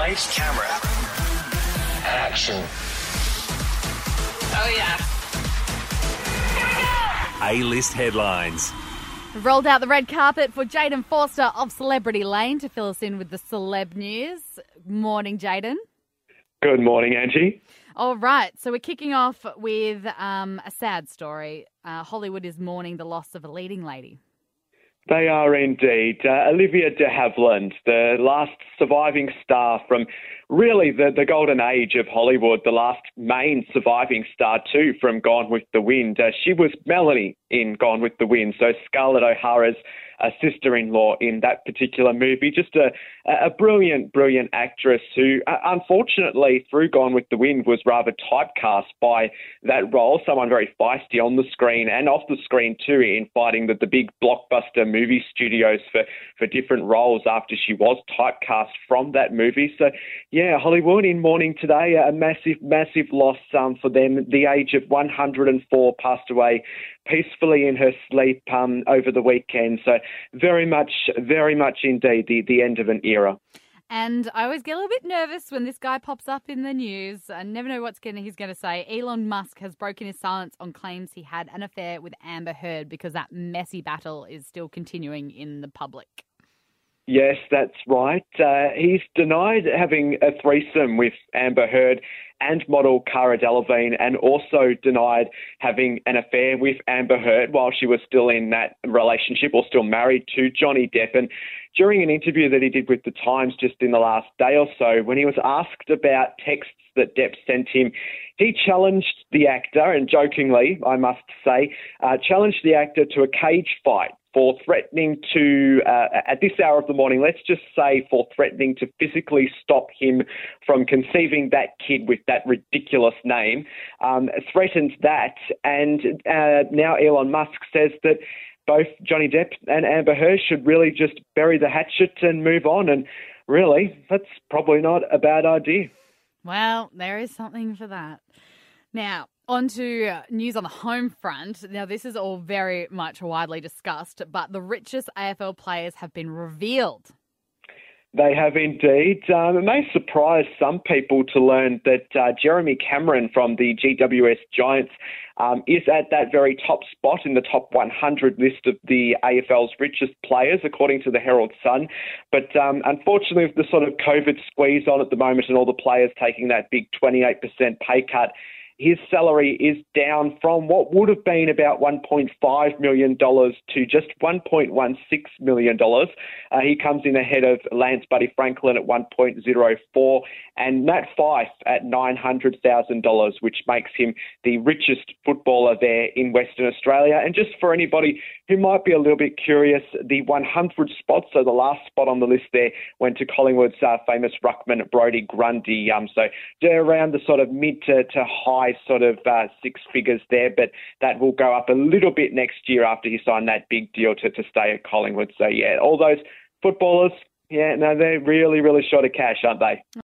Lights, camera, action. Oh, yeah. A-list headlines. We've rolled out the red carpet for Jayden Forster of Celebrity Lane to fill us in with the celeb news. Morning, Jayden. Good morning, Angie. All right, so we're kicking off with a sad story. Hollywood is mourning the loss of a leading lady. They are indeed. Olivia de Havilland, the last surviving star from really the golden age of Hollywood, the last main surviving star too from Gone with the Wind. She was Melanie in Gone with the Wind, so Scarlett O'Hara's sister-in-law in that particular movie. Just a brilliant, brilliant actress who, unfortunately, through Gone with the Wind, was rather typecast by that role. Someone very feisty on the screen and off the screen too, in fighting the big blockbuster movie studios for different roles after she was typecast from that movie. So, yeah, Hollywood in mourning today. A massive, massive loss for them. The age of 104, passed away peacefully in her sleep over the weekend. So very much indeed the end of an era. And I always get a little bit nervous when this guy pops up in the news. I never know he's going to say. Elon Musk has broken his silence on claims he had an affair with Amber Heard because that messy battle is still continuing in the public. Yes, that's right. He's denied having a threesome with Amber Heard and model Cara Delevingne, and also denied having an affair with Amber Heard while she was still in that relationship or still married to Johnny Depp. And during an interview that he did with The Times just in the last day or so, when he was asked about texts that Depp sent him, he challenged the actor, and jokingly, I must say, challenged the actor to a cage fight for threatening to, at this hour of the morning, let's just say for threatening to physically stop him from conceiving that kid with that ridiculous name, threatened that. And now Elon Musk says that both Johnny Depp and Amber Heard should really just bury the hatchet and move on. And really, that's probably not a bad idea. Well, there is something for that. Now, on to news on the home front. Now, this is all very much widely discussed, but the richest AFL players have been revealed. They have indeed. It may surprise some people to learn that Jeremy Cameron from the GWS Giants is at that very top spot in the top 100 list of the AFL's richest players, according to the Herald Sun. But unfortunately, with the sort of COVID squeeze on at the moment and all the players taking that big 28% pay cut, his salary is down from what would have been about $1.5 million to just $1.16 million. He comes in ahead of Lance Buddy Franklin at $1.04 and Matt Fyfe at $900,000, which makes him the richest footballer there in Western Australia. And just for anybody who might be a little bit curious, the 100 spot, so the last spot on the list there, went to Collingwood's famous ruckman Brodie Grundy. So they're around the sort of mid to high sort of six figures there, but that will go up a little bit next year after he signed that big deal to stay at Collingwood. So, yeah, all those footballers, yeah, no, they're really, really short of cash, aren't they?